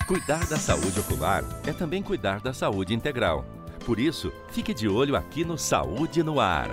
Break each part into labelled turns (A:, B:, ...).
A: Cuidar da saúde ocular é também cuidar da saúde integral. Por isso, fique de olho aqui no Saúde no Ar.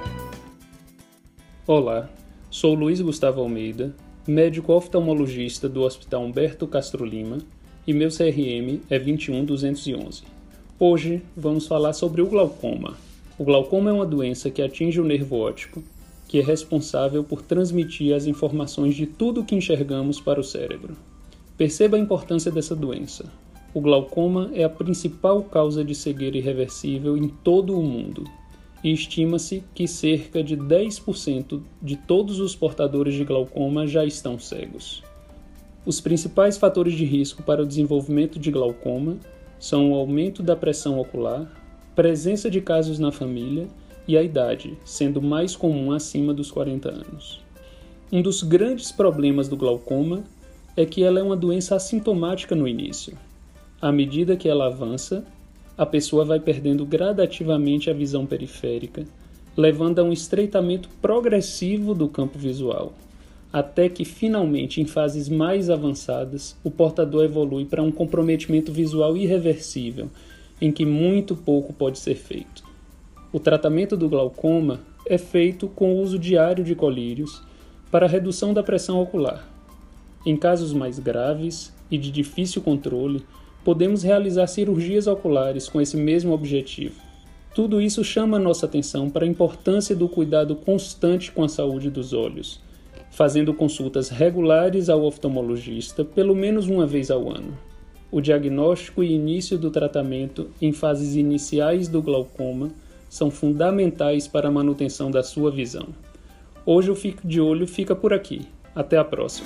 B: Olá, sou Luiz Gustavo Almeida, médico oftalmologista do Hospital Humberto Castro Lima e meu CRM é 21211. Hoje vamos falar sobre o glaucoma. O glaucoma é uma doença que atinge o nervo óptico, que é responsável por transmitir as informações de tudo que enxergamos para o cérebro. Perceba a importância dessa doença. O glaucoma é a principal causa de cegueira irreversível em todo o mundo e estima-se que cerca de 10% de todos os portadores de glaucoma já estão cegos. Os principais fatores de risco para o desenvolvimento de glaucoma são o aumento da pressão ocular, presença de casos na família e a idade, sendo mais comum acima dos 40 anos. Um dos grandes problemas do glaucoma é que ela é uma doença assintomática no início. À medida que ela avança, a pessoa vai perdendo gradativamente a visão periférica, levando a um estreitamento progressivo do campo visual, até que finalmente, em fases mais avançadas, o portador evolui para um comprometimento visual irreversível, em que muito pouco pode ser feito. O tratamento do glaucoma é feito com o uso diário de colírios para a redução da pressão ocular. Em casos mais graves e de difícil controle, podemos realizar cirurgias oculares com esse mesmo objetivo. Tudo isso chama nossa atenção para a importância do cuidado constante com a saúde dos olhos, fazendo consultas regulares ao oftalmologista pelo menos uma vez ao ano. O diagnóstico e início do tratamento em fases iniciais do glaucoma são fundamentais para a manutenção da sua visão. Hoje o Fique de Olho fica por aqui. Até a próxima.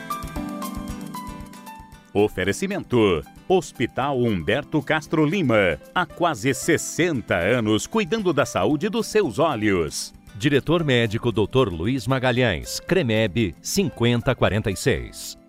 C: Oferecimento: Hospital Humberto Castro Lima. Há quase 60 anos cuidando da saúde dos seus olhos.
A: Diretor médico Dr. Luiz Magalhães, CREMEB 5046.